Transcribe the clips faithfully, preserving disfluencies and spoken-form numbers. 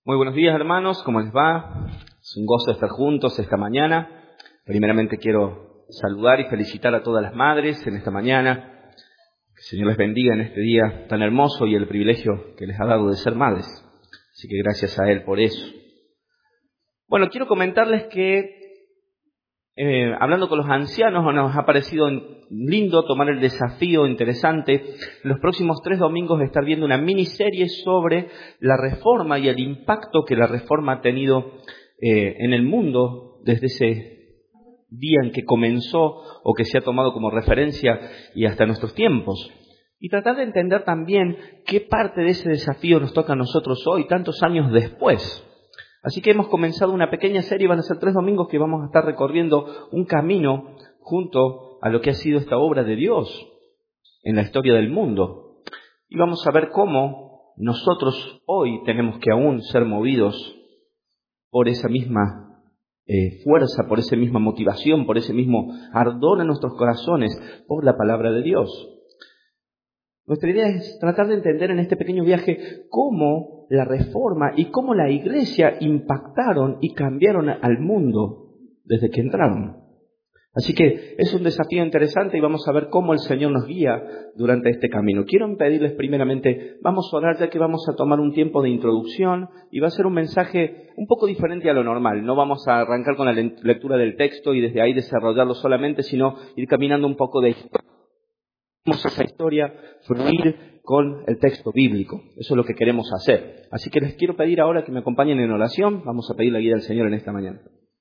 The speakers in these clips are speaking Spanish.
Muy buenos días, hermanos, ¿cómo les va? Es un gozo estar juntos esta mañana. Primeramente quiero saludar y felicitar a todas las madres en esta mañana. Que el Señor les bendiga en este día tan hermoso y el privilegio que les ha dado de ser madres. Así que gracias a Él por eso. Bueno, quiero comentarles que eh, hablando con los ancianos nos ha parecido lindo tomar el desafío interesante los próximos tres domingos estar viendo una miniserie sobre la Reforma y el impacto que la Reforma ha tenido eh, en el mundo desde ese día en que comenzó o que se ha tomado como referencia y hasta nuestros tiempos. Y tratar de entender también qué parte de ese desafío nos toca a nosotros hoy, tantos años después. Así que hemos comenzado una pequeña serie, van a ser tres domingos que vamos a estar recorriendo un camino junto a lo que ha sido esta obra de Dios en la historia del mundo. Y vamos a ver cómo nosotros hoy tenemos que aún ser movidos por esa misma eh, fuerza, por esa misma motivación, por ese mismo ardor en nuestros corazones, por la palabra de Dios. Nuestra idea es tratar de entender en este pequeño viaje cómo la Reforma y cómo la Iglesia impactaron y cambiaron al mundo desde que entraron. Así que es un desafío interesante y vamos a ver cómo el Señor nos guía durante este camino. Quiero pedirles primeramente, vamos a orar ya que vamos a tomar un tiempo de introducción y va a ser un mensaje un poco diferente a lo normal. No vamos a arrancar con la lectura del texto y desde ahí desarrollarlo solamente, sino ir caminando un poco de Vamos a esa historia fluir con el texto bíblico. Eso es lo que queremos hacer. Así que les quiero pedir ahora que me acompañen en oración. Vamos a pedir la guía del Señor en esta mañana.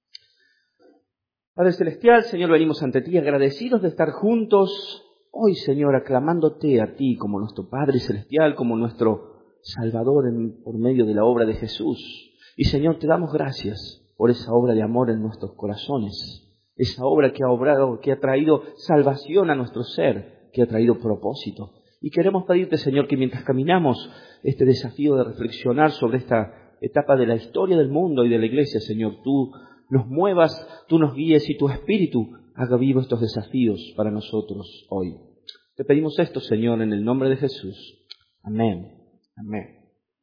Padre Celestial, Señor, venimos ante ti agradecidos de estar juntos hoy, Señor, aclamándote a ti como nuestro Padre Celestial, como nuestro Salvador en, por medio de la obra de Jesús. Y, Señor, te damos gracias por esa obra de amor en nuestros corazones. Esa obra que ha obrado, que ha traído salvación a nuestro ser, que ha traído propósito. Y queremos pedirte, Señor, que mientras caminamos este desafío de reflexionar sobre esta etapa de la historia del mundo y de la Iglesia, Señor, tú nos muevas, tú nos guíes y tu Espíritu haga vivo estos desafíos para nosotros hoy. Te pedimos esto, Señor, en el nombre de Jesús. Amén. Amén.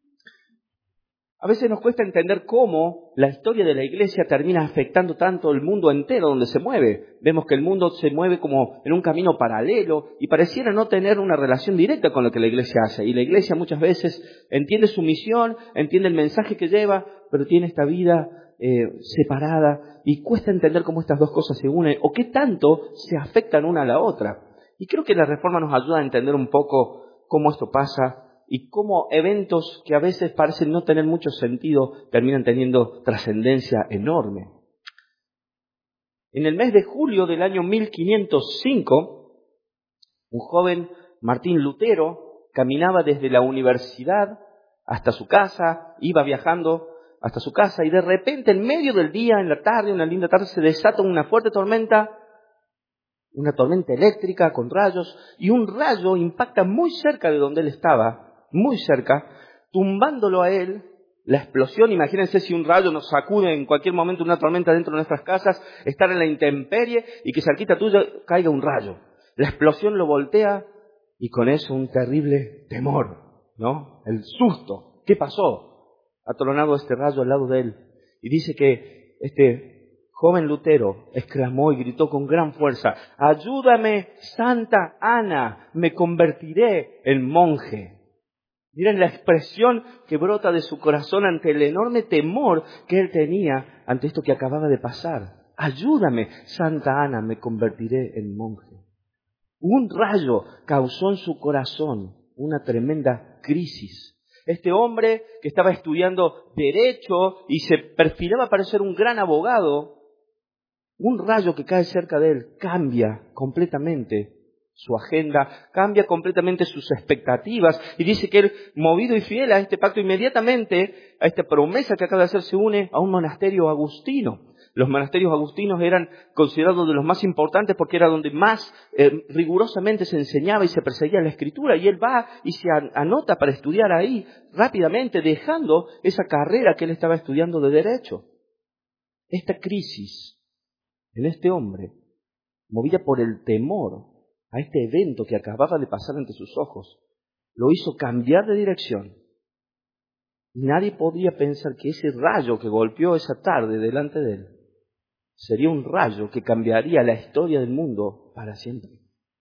A veces nos cuesta entender cómo la historia de la Iglesia termina afectando tanto el mundo entero donde se mueve. Vemos que el mundo se mueve como en un camino paralelo y pareciera no tener una relación directa con lo que la Iglesia hace. Y la Iglesia muchas veces entiende su misión, entiende el mensaje que lleva, pero tiene esta vida eh, separada y cuesta entender cómo estas dos cosas se unen o qué tanto se afectan una a la otra. Y creo que la Reforma nos ayuda a entender un poco cómo esto pasa y cómo eventos que a veces parecen no tener mucho sentido terminan teniendo trascendencia enorme. En el mes de julio del año mil quinientos cinco, un joven, Martín Lutero, caminaba desde la universidad hasta su casa, iba viajando hasta su casa y de repente en medio del día, en la tarde, una linda tarde, se desata una fuerte tormenta, una tormenta eléctrica con rayos y un rayo impacta muy cerca de donde él estaba, muy cerca, tumbándolo a él. La explosión, imagínense si un rayo nos sacude en cualquier momento una tormenta dentro de nuestras casas, estar en la intemperie y que cerquita tuya caiga un rayo. La explosión lo voltea y con eso un terrible temor, ¿no? El susto. ¿Qué pasó? Ha tronado este rayo al lado de él. Y dice que este joven Lutero exclamó y gritó con gran fuerza: «¡Ayúdame, Santa Ana! ¡Me convertiré en monje!». Miren la expresión que brota de su corazón ante el enorme temor que él tenía ante esto que acababa de pasar. «Ayúdame, Santa Ana, me convertiré en monje». Un rayo causó en su corazón una tremenda crisis. Este hombre que estaba estudiando Derecho y se perfilaba para ser un gran abogado, un rayo que cae cerca de él cambia completamente su agenda, cambia completamente sus expectativas y dice que él, movido y fiel a este pacto, inmediatamente a esta promesa que acaba de hacer, se une a un monasterio agustino. Los monasterios agustinos eran considerados de los más importantes porque era donde más eh, rigurosamente se enseñaba y se perseguía la escritura. Y él va y se anota para estudiar ahí rápidamente, dejando esa carrera que él estaba estudiando de Derecho. Esta crisis en este hombre, movida por el temor a este evento que acababa de pasar ante sus ojos, lo hizo cambiar de dirección Y nadie podría pensar que ese rayo que golpeó esa tarde delante de él sería un rayo que cambiaría la historia del mundo para siempre.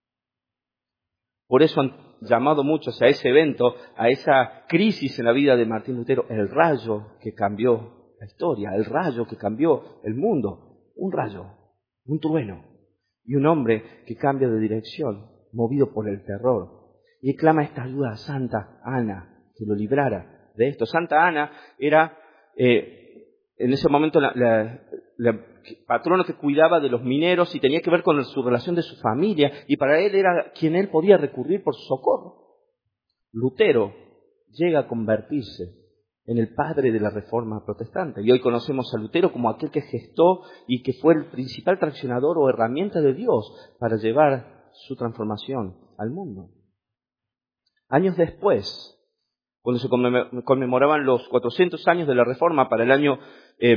Por eso han llamado muchos a ese evento, a esa crisis en la vida de Martín Lutero, el rayo que cambió la historia, el rayo que cambió el mundo. Un rayo, un trueno y un hombre que cambia de dirección, movido por el terror. Y clama esta ayuda a Santa Ana, que lo librara de esto. Santa Ana era eh, en ese momento la, la, la patrona que cuidaba de los mineros y tenía que ver con su relación de su familia, y para él era quien él podía recurrir por socorro. Lutero llega a convertirse en el padre de la Reforma protestante, y hoy conocemos a Lutero como aquel que gestó y que fue el principal traccionador o herramienta de Dios para llevar su transformación al mundo. Años después, cuando se conmemoraban los cuatrocientos años de la Reforma para el año eh,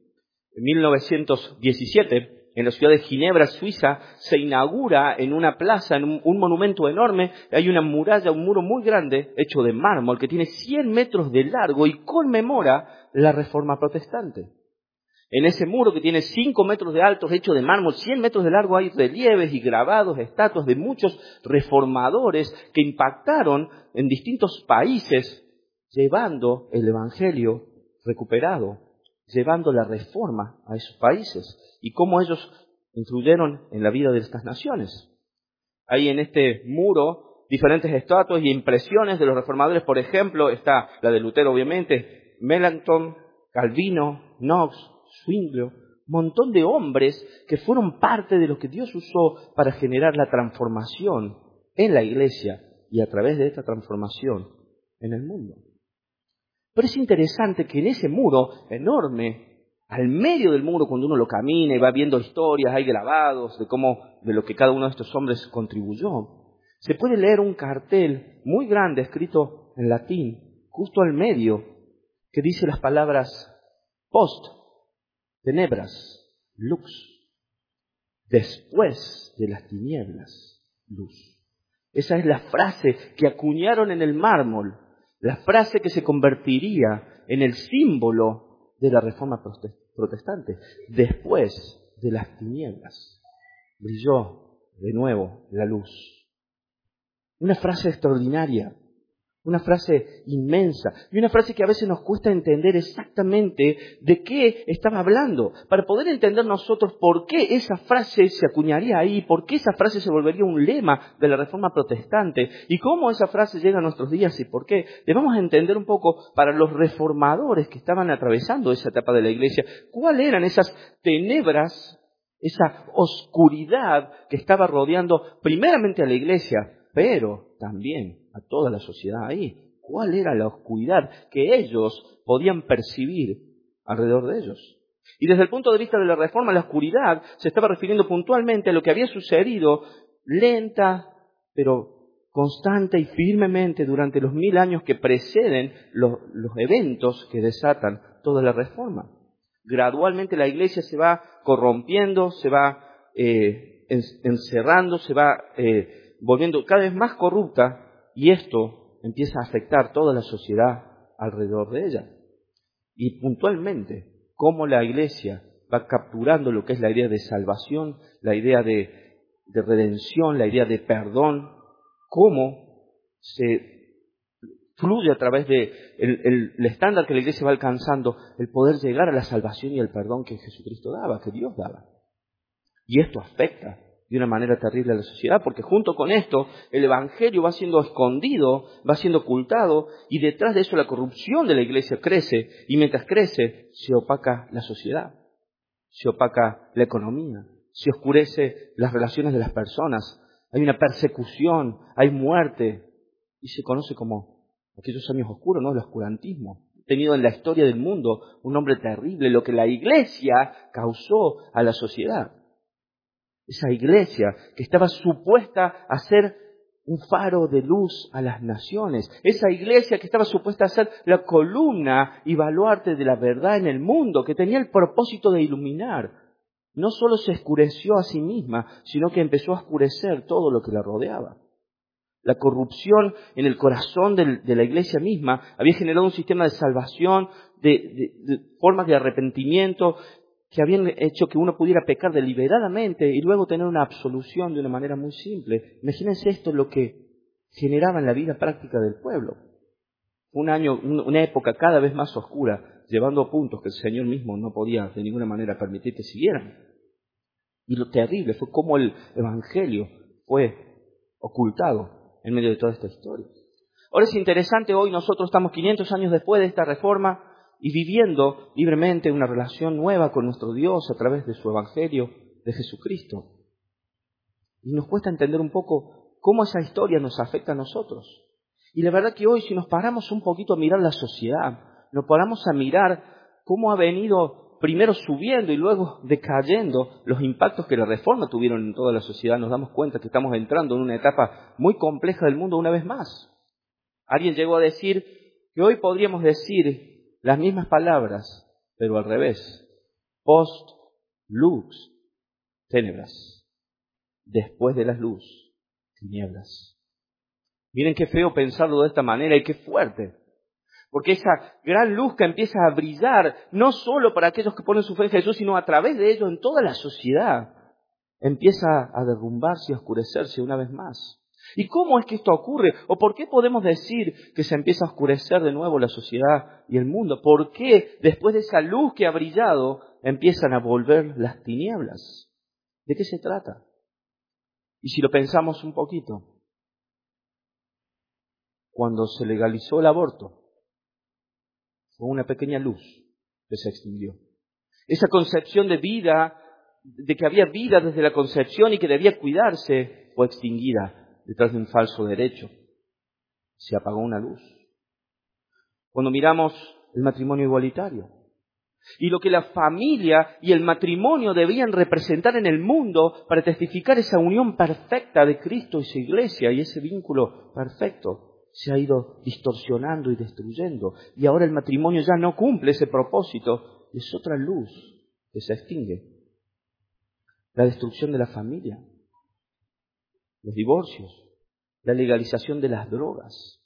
mil novecientos diecisiete, en la ciudad de Ginebra, Suiza, se inaugura en una plaza, en un, un monumento enorme. Hay una muralla, un muro muy grande, hecho de mármol, que tiene cien metros de largo y conmemora la Reforma protestante. En ese muro que tiene cinco metros de alto, hecho de mármol, cien metros de largo, hay relieves y grabados, estatuas de muchos reformadores que impactaron en distintos países, llevando el Evangelio recuperado, llevando la reforma a esos países, y cómo ellos influyeron en la vida de estas naciones. Hay en este muro diferentes estatuas y impresiones de los reformadores. Por ejemplo, está la de Lutero, obviamente, Melanchthon, Calvino, Knox, Zwinglio, un montón de hombres que fueron parte de lo que Dios usó para generar la transformación en la iglesia y a través de esta transformación en el mundo. Pero es interesante que en ese muro enorme, al medio del muro, cuando uno lo camina y va viendo historias, hay grabados de cómo, de lo que cada uno de estos hombres contribuyó, se puede leer un cartel muy grande escrito en latín, justo al medio, que dice las palabras post tenebras, lux, después de las tinieblas, luz. Esa es la frase que acuñaron en el mármol, la frase que se convertiría en el símbolo de la Reforma protestante. Después de las tinieblas, brilló de nuevo la luz. Una frase extraordinaria. Una frase inmensa y una frase que a veces nos cuesta entender exactamente de qué estaba hablando. Para poder entender nosotros por qué esa frase se acuñaría ahí, por qué esa frase se volvería un lema de la Reforma protestante y cómo esa frase llega a nuestros días y por qué, debemos entender un poco para los reformadores que estaban atravesando esa etapa de la Iglesia, cuáles eran esas tenebras, esa oscuridad que estaba rodeando primeramente a la Iglesia, pero también a toda la sociedad ahí. ¿Cuál era la oscuridad que ellos podían percibir alrededor de ellos? Y desde el punto de vista de la Reforma, la oscuridad se estaba refiriendo puntualmente a lo que había sucedido lenta, pero constante y firmemente durante los mil años que preceden los, los eventos que desatan toda la Reforma. Gradualmente la Iglesia se va corrompiendo, se va eh, encerrando, se va eh, volviendo cada vez más corrupta, y esto empieza a afectar toda la sociedad alrededor de ella. Y puntualmente, cómo la Iglesia va capturando lo que es la idea de salvación, la idea de, de redención, la idea de perdón, cómo se fluye a través de el, el, el estándar que la Iglesia va alcanzando, el poder llegar a la salvación y el perdón que Jesucristo daba, que Dios daba. Y esto afecta de una manera terrible a la sociedad, porque junto con esto el Evangelio va siendo escondido, va siendo ocultado, y detrás de eso la corrupción de la Iglesia crece, y mientras crece se opaca la sociedad, se opaca la economía, se oscurece las relaciones de las personas, hay una persecución, hay muerte, y se conoce como aquellos años oscuros, ¿no? El oscurantismo. Tenido en la historia del mundo un nombre terrible, lo que la Iglesia causó a la sociedad. Esa Iglesia que estaba supuesta a ser un faro de luz a las naciones. Esa Iglesia que estaba supuesta a ser la columna y baluarte de la verdad en el mundo, que tenía el propósito de iluminar. No solo se oscureció a sí misma, sino que empezó a oscurecer todo lo que la rodeaba. La corrupción en el corazón del, de la iglesia misma había generado un sistema de salvación, de, de, de formas de arrepentimiento, que habían hecho que uno pudiera pecar deliberadamente y luego tener una absolución de una manera muy simple. Imagínense esto, lo que generaba en la vida práctica del pueblo. Un año, una época cada vez más oscura, llevando a puntos que el Señor mismo no podía de ninguna manera permitir que siguieran. Y lo terrible fue cómo el Evangelio fue ocultado en medio de toda esta historia. Ahora es interesante, hoy nosotros estamos quinientos años después de esta reforma y viviendo libremente una relación nueva con nuestro Dios a través de su Evangelio, de Jesucristo. Y nos cuesta entender un poco cómo esa historia nos afecta a nosotros. Y la verdad que hoy, si nos paramos un poquito a mirar la sociedad, nos paramos a mirar cómo ha venido primero subiendo y luego decayendo los impactos que la reforma tuvieron en toda la sociedad, nos damos cuenta que estamos entrando en una etapa muy compleja del mundo una vez más. Alguien llegó a decir que hoy podríamos decir las mismas palabras, pero al revés. Post lux tenebras. Después de las luz, tinieblas. Miren qué feo pensarlo de esta manera y qué fuerte. Porque esa gran luz que empieza a brillar, no solo para aquellos que ponen su fe en Jesús, sino a través de ello en toda la sociedad, empieza a derrumbarse y a oscurecerse una vez más. ¿Y cómo es que esto ocurre? ¿O por qué podemos decir que se empieza a oscurecer de nuevo la sociedad y el mundo? ¿Por qué después de esa luz que ha brillado empiezan a volver las tinieblas? ¿De qué se trata? Y si lo pensamos un poquito, cuando se legalizó el aborto, fue una pequeña luz que se extinguió. Esa concepción de vida, de que había vida desde la concepción y que debía cuidarse, fue extinguida detrás de un falso derecho. Se apagó una luz. Cuando miramos el matrimonio igualitario y lo que la familia y el matrimonio debían representar en el mundo para testificar esa unión perfecta de Cristo y su iglesia y ese vínculo perfecto, se ha ido distorsionando y destruyendo. Y ahora el matrimonio ya no cumple ese propósito. Es otra luz que se extingue. La destrucción de la familia, los divorcios, la legalización de las drogas,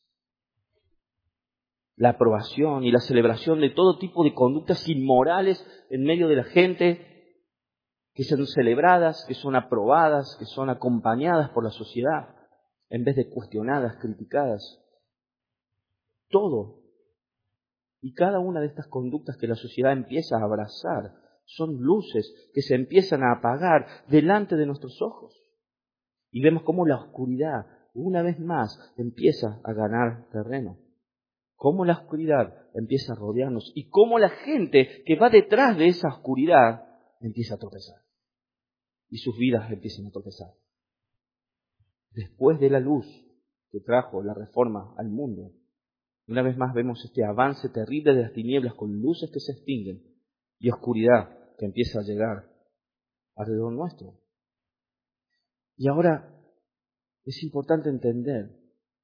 la aprobación y la celebración de todo tipo de conductas inmorales en medio de la gente, que son celebradas, que son aprobadas, que son acompañadas por la sociedad, en vez de cuestionadas, criticadas. Todo y cada una de estas conductas que la sociedad empieza a abrazar son luces que se empiezan a apagar delante de nuestros ojos. Y vemos cómo la oscuridad, una vez más, empieza a ganar terreno. Cómo la oscuridad empieza a rodearnos y cómo la gente que va detrás de esa oscuridad empieza a tropezar. Y sus vidas empiezan a tropezar. Después de la luz que trajo la reforma al mundo, una vez más vemos este avance terrible de las tinieblas con luces que se extinguen y oscuridad que empieza a llegar alrededor nuestro. Y ahora es importante entender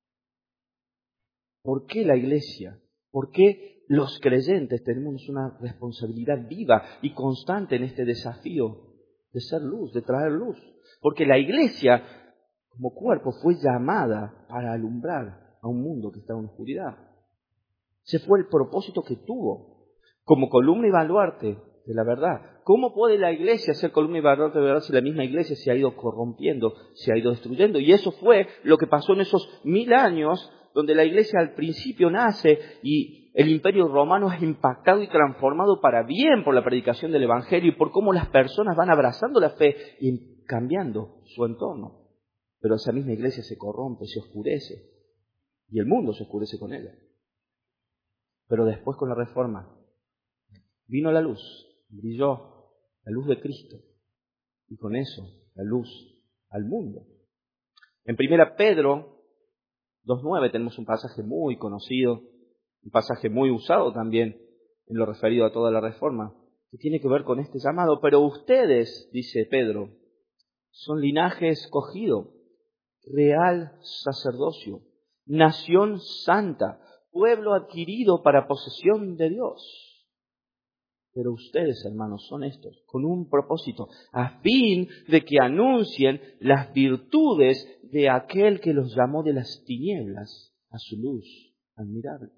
por qué la iglesia, por qué los creyentes tenemos una responsabilidad viva y constante en este desafío de ser luz, de traer luz. Porque la iglesia como cuerpo fue llamada para alumbrar a un mundo que está en oscuridad. Ese fue el propósito que tuvo como columna y baluarte de la verdad. ¿Cómo puede la iglesia ser columna y baluarte de la verdad si la misma iglesia se ha ido corrompiendo, se ha ido destruyendo? Y eso fue lo que pasó en esos mil años donde la iglesia al principio nace y el imperio romano es impactado y transformado para bien por la predicación del evangelio y por cómo las personas van abrazando la fe y cambiando su entorno. Pero esa misma iglesia se corrompe, se oscurece y el mundo se oscurece con ella. Pero después con la reforma vino la luz, brilló la luz de Cristo y con eso la luz al mundo. En primera Pedro dos nueve tenemos un pasaje muy conocido, un pasaje muy usado también en lo referido a toda la reforma, que tiene que ver con este llamado. Pero ustedes, dice Pedro, son linaje escogido, real sacerdocio, nación santa, pueblo adquirido para posesión de Dios. Pero ustedes, hermanos, son estos, con un propósito, a fin de que anuncien las virtudes de aquel que los llamó de las tinieblas a su luz admirable.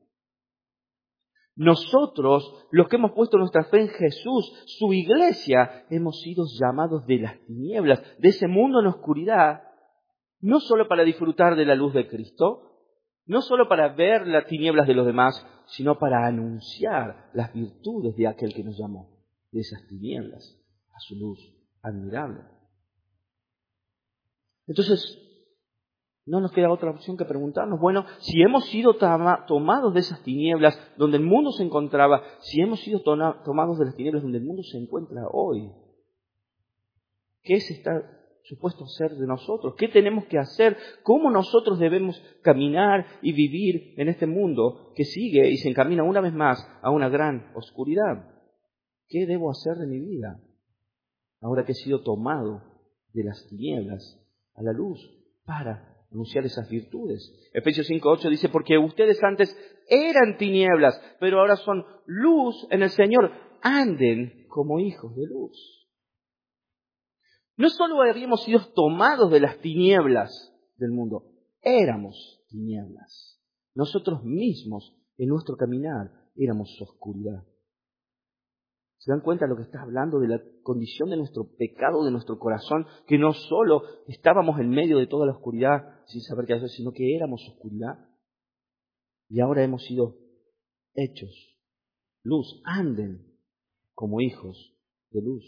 Nosotros, los que hemos puesto nuestra fe en Jesús, su iglesia, hemos sido llamados de las tinieblas, de ese mundo en oscuridad, no solo para disfrutar de la luz de Cristo, no solo para ver las tinieblas de los demás, sino para anunciar las virtudes de aquel que nos llamó, de esas tinieblas, a su luz admirable. Entonces, no nos queda otra opción que preguntarnos, bueno, si hemos sido toma, tomados de esas tinieblas donde el mundo se encontraba, si hemos sido tona, tomados de las tinieblas donde el mundo se encuentra hoy, ¿qué es estar supuesto a hacer de nosotros? ¿Qué tenemos que hacer? ¿Cómo nosotros debemos caminar y vivir en este mundo que sigue y se encamina una vez más a una gran oscuridad? ¿Qué debo hacer de mi vida ahora que he sido tomado de las tinieblas a la luz para anunciar esas virtudes? Efesios cinco ocho dice, porque ustedes antes eran tinieblas, pero ahora son luz en el Señor. Anden como hijos de luz. No solo habíamos sido tomados de las tinieblas del mundo, éramos tinieblas. Nosotros mismos, en nuestro caminar, éramos oscuridad. ¿Se dan cuenta de lo que está hablando? De la condición de nuestro pecado, de nuestro corazón, que no solo estábamos en medio de toda la oscuridad sin saber qué hacer, sino que éramos oscuridad. Y ahora hemos sido hechos luz. Anden como hijos de luz.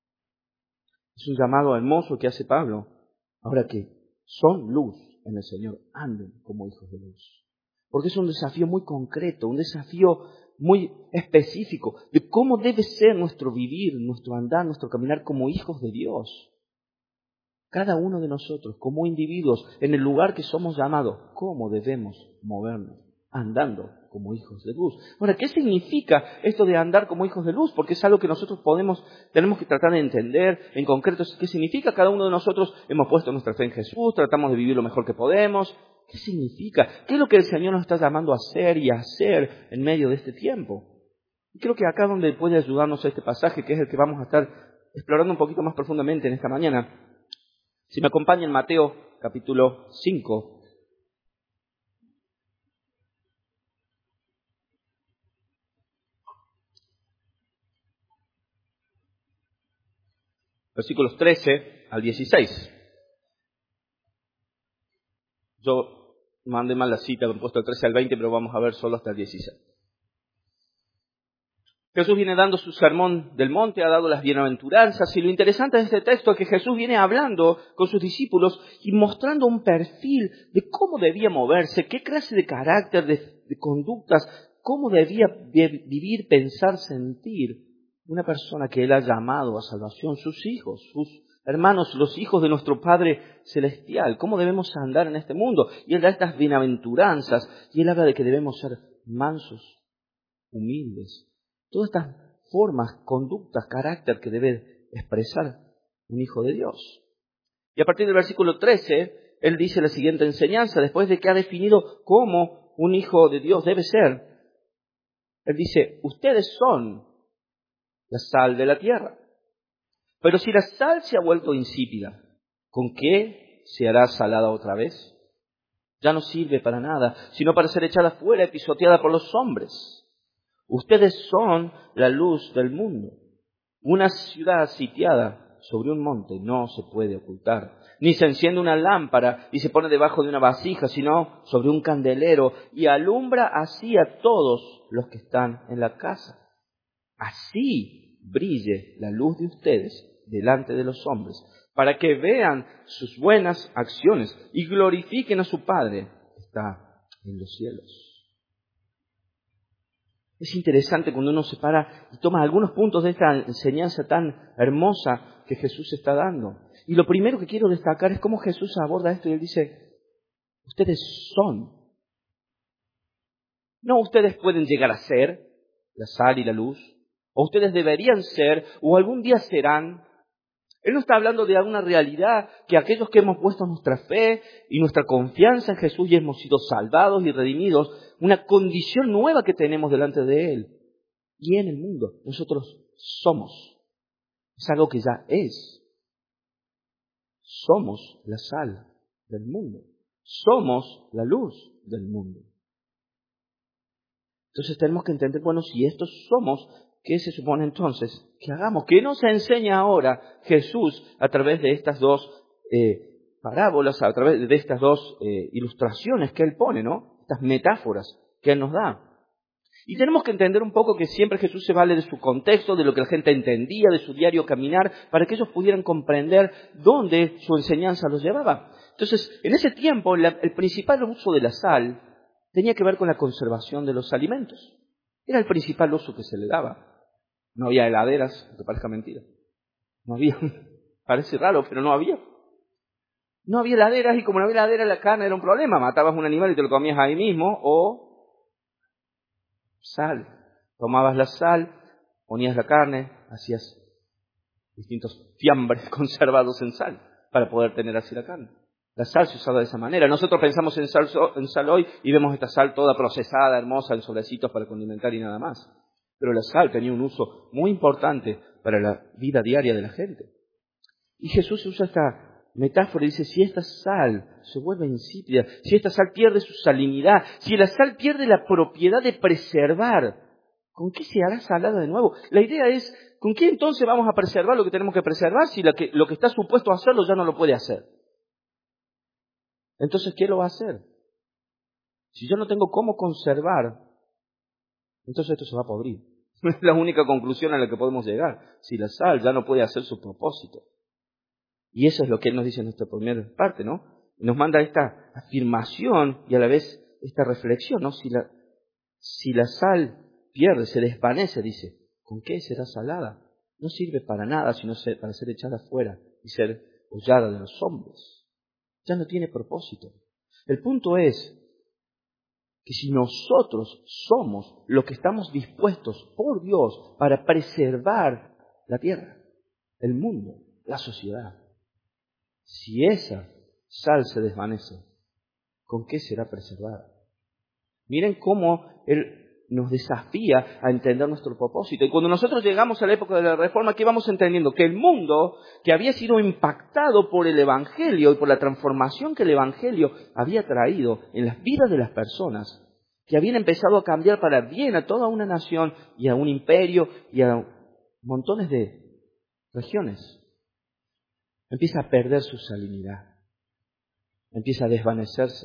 Es un llamado hermoso que hace Pablo. Ahora que son luz en el Señor, anden como hijos de luz. Porque es un desafío muy concreto, un desafío muy específico de cómo debe ser nuestro vivir, nuestro andar, nuestro caminar como hijos de Dios. Cada uno de nosotros, como individuos, en el lugar que somos llamados, cómo debemos movernos, andando como hijos de luz. Ahora, ¿qué significa esto de andar como hijos de luz? Porque es algo que nosotros podemos, tenemos que tratar de entender en concreto. ¿Qué significa? Cada uno de nosotros hemos puesto nuestra fe en Jesús, tratamos de vivir lo mejor que podemos. ¿Qué significa? ¿Qué es lo que el Señor nos está llamando a hacer y a hacer en medio de este tiempo? Y creo que acá donde puede ayudarnos este pasaje, que es el que vamos a estar explorando un poquito más profundamente en esta mañana. Si me acompaña en Mateo capítulo cinco. Versículos trece al dieciséis. Yo mandé mal la cita, me he puesto el trece al veinte, pero vamos a ver solo hasta el dieciséis. Jesús viene dando su sermón del monte, ha dado las bienaventuranzas, y lo interesante de este texto es que Jesús viene hablando con sus discípulos y mostrando un perfil de cómo debía moverse, qué clase de carácter, de, de conductas, cómo debía vivir, pensar, sentir una persona que Él ha llamado a salvación, sus hijos, sus hermanos, los hijos de nuestro Padre Celestial, cómo debemos andar en este mundo. Y Él da estas bienaventuranzas y Él habla de que debemos ser mansos, humildes. Todas estas formas, conductas, carácter que debe expresar un hijo de Dios. Y a partir del versículo trece, Él dice la siguiente enseñanza, después de que ha definido cómo un hijo de Dios debe ser. Él dice, ustedes son la sal de la tierra. Pero si la sal se ha vuelto insípida, ¿con qué se hará salada otra vez? Ya no sirve para nada, sino para ser echada fuera y pisoteada por los hombres. Ustedes son la luz del mundo. Una ciudad sitiada sobre un monte no se puede ocultar. Ni se enciende una lámpara y se pone debajo de una vasija, sino sobre un candelero y alumbra así a todos los que están en la casa. Así brille la luz de ustedes delante de los hombres, para que vean sus buenas acciones y glorifiquen a su Padre que está en los cielos. Es interesante cuando uno se para y toma algunos puntos de esta enseñanza tan hermosa que Jesús está dando. Y lo primero que quiero destacar es cómo Jesús aborda esto y Él dice, ustedes son. No ustedes pueden llegar a ser la sal y la luz, o ustedes deberían ser, o algún día serán. Él no está hablando de alguna realidad que aquellos que hemos puesto nuestra fe y nuestra confianza en Jesús y hemos sido salvados y redimidos, una condición nueva que tenemos delante de Él y en el mundo, nosotros somos. Es algo que ya es. Somos la sal del mundo. Somos la luz del mundo. Entonces tenemos que entender, bueno, si estos somos, ¿qué se supone entonces que hagamos? ¿Qué nos enseña ahora Jesús a través de estas dos eh, parábolas, a través de estas dos eh, ilustraciones que Él pone, ¿no? Estas metáforas que Él nos da. Y tenemos que entender un poco que siempre Jesús se vale de su contexto, de lo que la gente entendía, de su diario caminar, para que ellos pudieran comprender dónde su enseñanza los llevaba. Entonces, en ese tiempo, la, el principal uso de la sal tenía que ver con la conservación de los alimentos. Era el principal uso que se le daba. No había heladeras, aunque parezca mentira. No había. Parece raro, pero no había. No había heladeras y como no había heladeras, la carne era un problema. Matabas un animal y te lo comías ahí mismo, o sal. Tomabas la sal, ponías la carne, hacías distintos fiambres conservados en sal para poder tener así la carne. La sal se usaba de esa manera. Nosotros pensamos en sal, en sal hoy y vemos esta sal toda procesada, hermosa, en sobrecitos para condimentar y nada más. Pero la sal tenía un uso muy importante para la vida diaria de la gente. Y Jesús usa esta metáfora y dice, si esta sal se vuelve insípida, si esta sal pierde su salinidad, si la sal pierde la propiedad de preservar, ¿con qué se hará salada de nuevo? La idea es, ¿con qué entonces vamos a preservar lo que tenemos que preservar si lo que, lo que está supuesto a hacerlo ya no lo puede hacer? Entonces, ¿qué lo va a hacer? Si yo no tengo cómo conservar, entonces esto se va a podrir. Es la única conclusión a la que podemos llegar. Si la sal ya no puede hacer su propósito. Y eso es lo que Él nos dice en nuestra primera parte, ¿no? Nos manda esta afirmación y a la vez esta reflexión, ¿no? Si la, si la sal pierde, se desvanece, dice, ¿con qué será salada? No sirve para nada sino para ser echada afuera y ser hollada de los hombres. Ya no tiene propósito. El punto es que si nosotros somos los que estamos dispuestos por Dios para preservar la tierra, el mundo, la sociedad, si esa sal se desvanece, ¿con qué será preservada? Miren cómo Él nos desafía a entender nuestro propósito. Y cuando nosotros llegamos a la época de la Reforma, ¿qué vamos entendiendo? Que el mundo que había sido impactado por el Evangelio y por la transformación que el Evangelio había traído en las vidas de las personas, que habían empezado a cambiar para bien a toda una nación y a un imperio y a montones de regiones, empieza a perder su salinidad, empieza a desvanecerse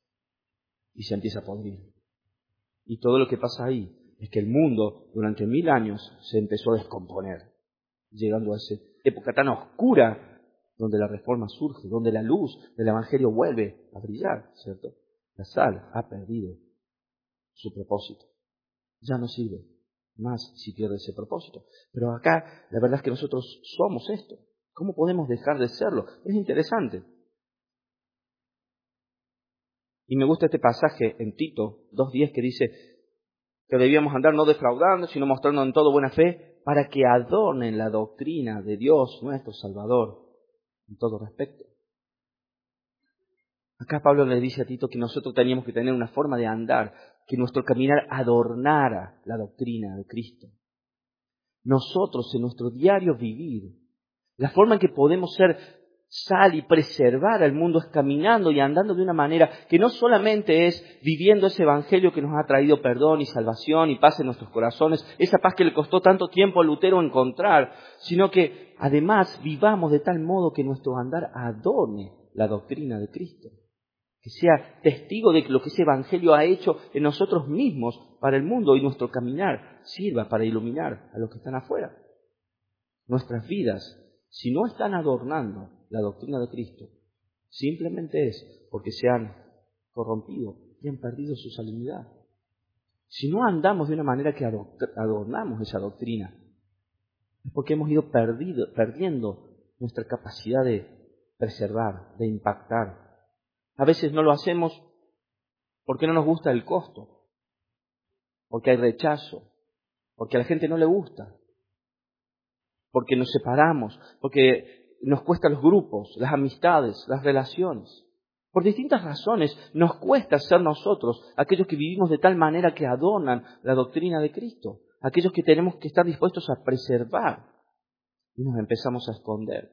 y se empieza a podrir. Y todo lo que pasa ahí es que el mundo durante mil años se empezó a descomponer, llegando a esa época tan oscura donde la Reforma surge, donde la luz del Evangelio vuelve a brillar, ¿cierto? La sal ha perdido su propósito. Ya no sirve más si pierde ese propósito. Pero acá la verdad es que nosotros somos esto. ¿Cómo podemos dejar de serlo? Es interesante. Y me gusta este pasaje en Tito dos diez que dice que debíamos andar no defraudando, sino mostrando en todo buena fe, para que adornen la doctrina de Dios, nuestro Salvador, en todo respecto. Acá Pablo le dice a Tito que nosotros teníamos que tener una forma de andar, que nuestro caminar adornara la doctrina de Cristo. Nosotros en nuestro diario vivir, la forma en que podemos ser sal y preservar al mundo es caminando y andando de una manera que no solamente es viviendo ese evangelio que nos ha traído perdón y salvación y paz en nuestros corazones, esa paz que le costó tanto tiempo a Lutero encontrar, sino que además vivamos de tal modo que nuestro andar adorne la doctrina de Cristo, que sea testigo de lo que ese evangelio ha hecho en nosotros mismos para el mundo y nuestro caminar sirva para iluminar a los que están afuera. Nuestras vidas, si no están adornando la doctrina de Cristo, simplemente es porque se han corrompido y han perdido su salinidad. Si no andamos de una manera que adornamos esa doctrina, es porque hemos ido perdido, perdiendo nuestra capacidad de preservar, de impactar. A veces no lo hacemos porque no nos gusta el costo, porque hay rechazo, porque a la gente no le gusta, porque nos separamos, porque nos cuesta los grupos, las amistades, las relaciones. Por distintas razones nos cuesta ser nosotros aquellos que vivimos de tal manera que adornan la doctrina de Cristo. aquellos que tenemos que estar dispuestos a preservar, y nos empezamos a esconder.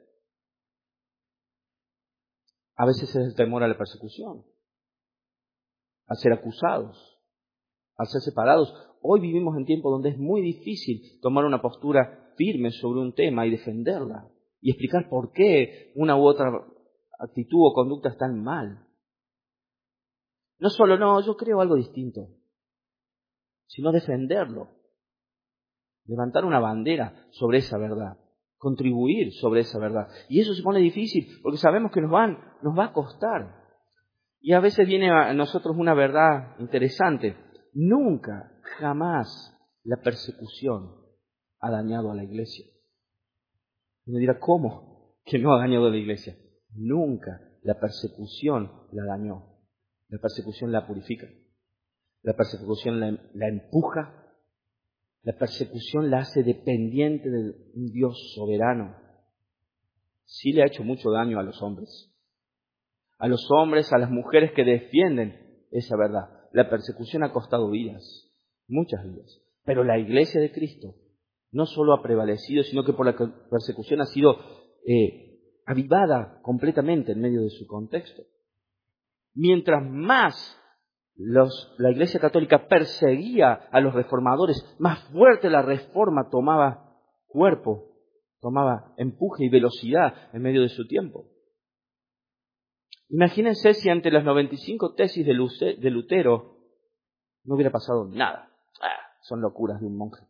A veces es el temor a la persecución, a ser acusados, a ser separados. Hoy vivimos en tiempos donde es muy difícil tomar una postura firme sobre un tema y defenderla, y explicar por qué una u otra actitud o conducta están mal. No solo, no, yo creo algo distinto, sino defenderlo, levantar una bandera sobre esa verdad, contribuir sobre esa verdad. Y eso se pone difícil porque sabemos que nos, van, nos va a costar. Y a veces viene a nosotros una verdad interesante. Nunca, jamás la persecución ha dañado a la iglesia. Y me dirá, ¿cómo que no ha dañado a la iglesia? Nunca la persecución la dañó. La persecución la purifica. La persecución la, la empuja. La persecución la hace dependiente de un Dios soberano. Sí le ha hecho mucho daño a los hombres. A los hombres, a las mujeres que defienden esa verdad. La persecución ha costado vidas, muchas vidas. Pero la iglesia de Cristo no solo ha prevalecido, sino que por la persecución ha sido eh, avivada completamente en medio de su contexto. Mientras más los, la Iglesia Católica perseguía a los reformadores, más fuerte la reforma tomaba cuerpo, tomaba empuje y velocidad en medio de su tiempo. Imagínense si ante las noventa y cinco tesis de Lutero no hubiera pasado nada. Ah, son locuras de un monje.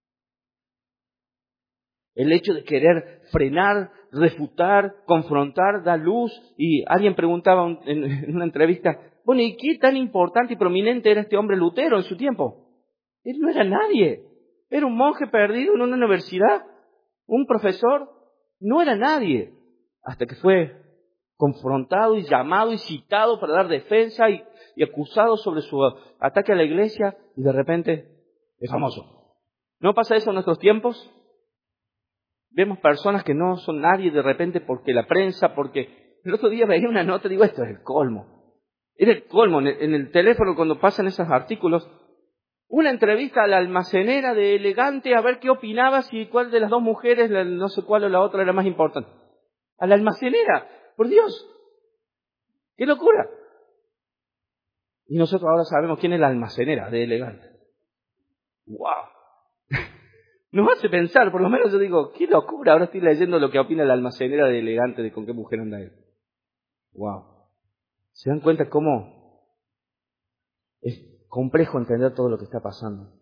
El hecho de querer frenar, refutar, confrontar, da luz. Y alguien preguntaba en una entrevista, bueno, ¿y qué tan importante y prominente era este hombre Lutero en su tiempo? Él no era nadie. Era un monje perdido en una universidad, un profesor. No era nadie. Hasta que fue confrontado y llamado y citado para dar defensa y, y acusado sobre su ataque a la iglesia. Y de repente es famoso. ¿No pasa eso en nuestros tiempos? Vemos personas que no son nadie de repente porque la prensa, porque... El otro día veía una nota y digo, esto es el colmo. Era el colmo. En el, en el teléfono cuando pasan esos artículos, una entrevista a la almacenera de Elegante a ver qué opinaba, si cuál de las dos mujeres, la, no sé cuál o la otra era más importante. A la almacenera, por Dios. ¡Qué locura! Y nosotros ahora sabemos quién es la almacenera de Elegante. ¡Wow! Nos hace pensar, por lo menos yo digo, qué locura, ahora estoy leyendo lo que opina la almacenera de Elegante de con qué mujer anda él. Wow. ¿Se dan cuenta cómo es complejo entender todo lo que está pasando?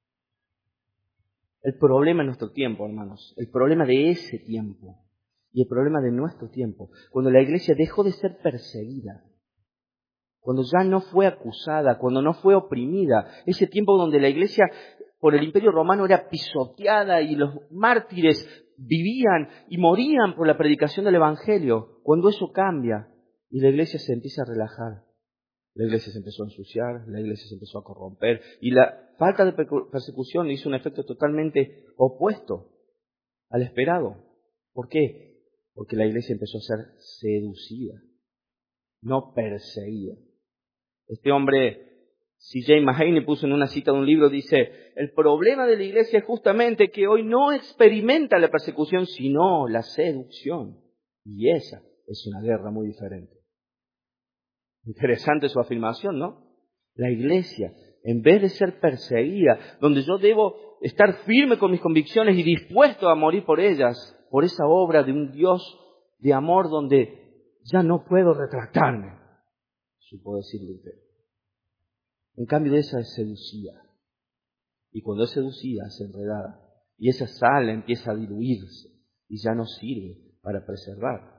El problema en nuestro tiempo, hermanos, el problema de ese tiempo y el problema de nuestro tiempo, cuando la iglesia dejó de ser perseguida, cuando ya no fue acusada, cuando no fue oprimida, ese tiempo donde la iglesia por el Imperio Romano era pisoteada y los mártires vivían y morían por la predicación del Evangelio. Cuando eso cambia y la iglesia se empieza a relajar, la iglesia se empezó a ensuciar, la iglesia se empezó a corromper y la falta de persecución hizo un efecto totalmente opuesto al esperado. ¿Por qué? Porque la iglesia empezó a ser seducida, no perseguida. Este hombre... C J Mahaney puso en una cita de un libro, dice, el problema de la iglesia es justamente que hoy no experimenta la persecución, sino la seducción. Y esa es una guerra muy diferente. Interesante su afirmación, ¿no? La iglesia, en vez de ser perseguida, donde yo debo estar firme con mis convicciones y dispuesto a morir por ellas, por esa obra de un Dios de amor donde ya no puedo retractarme, supo decir Lutero. En cambio, esa es seducida. Y cuando es seducida, es enredada. Y esa sal empieza a diluirse y ya no sirve para preservar.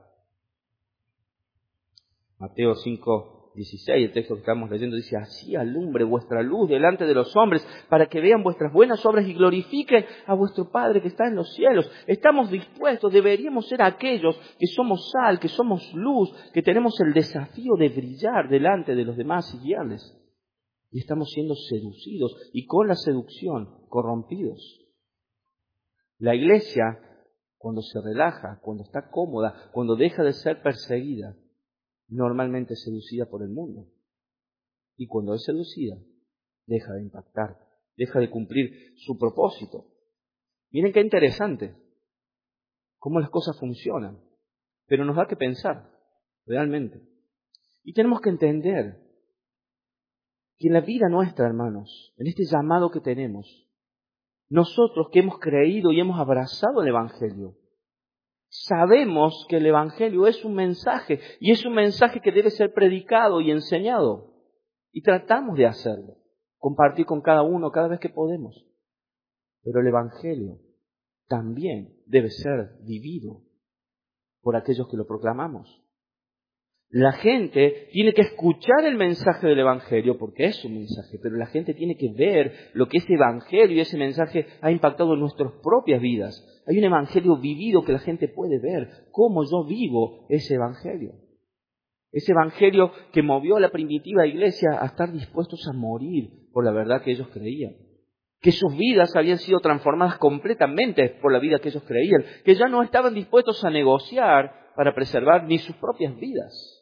Mateo cinco dieciséis, el texto que estamos leyendo, dice, así alumbre vuestra luz delante de los hombres, para que vean vuestras buenas obras y glorifiquen a vuestro Padre que está en los cielos. Estamos dispuestos, deberíamos ser aquellos que somos sal, que somos luz, que tenemos el desafío de brillar delante de los demás y guiarles. Y estamos siendo seducidos y con la seducción corrompidos. La iglesia, cuando se relaja, cuando está cómoda, cuando deja de ser perseguida, normalmente es seducida por el mundo. Y cuando es seducida, deja de impactar, deja de cumplir su propósito. Miren qué interesante cómo las cosas funcionan, pero nos da que pensar, realmente. Y tenemos que entender que en la vida nuestra, hermanos, en este llamado que tenemos, nosotros que hemos creído y hemos abrazado el Evangelio, sabemos que el Evangelio es un mensaje, y es un mensaje que debe ser predicado y enseñado. Y tratamos de hacerlo, compartir con cada uno cada vez que podemos. Pero el Evangelio también debe ser vivido por aquellos que lo proclamamos. La gente tiene que escuchar el mensaje del Evangelio, porque es un mensaje, pero la gente tiene que ver lo que ese Evangelio y ese mensaje ha impactado en nuestras propias vidas. Hay un Evangelio vivido que la gente puede ver, cómo yo vivo ese Evangelio. Ese Evangelio que movió a la primitiva iglesia a estar dispuestos a morir por la verdad que ellos creían. Que sus vidas habían sido transformadas completamente por la vida que ellos creían. Que ya no estaban dispuestos a negociar para preservar ni sus propias vidas.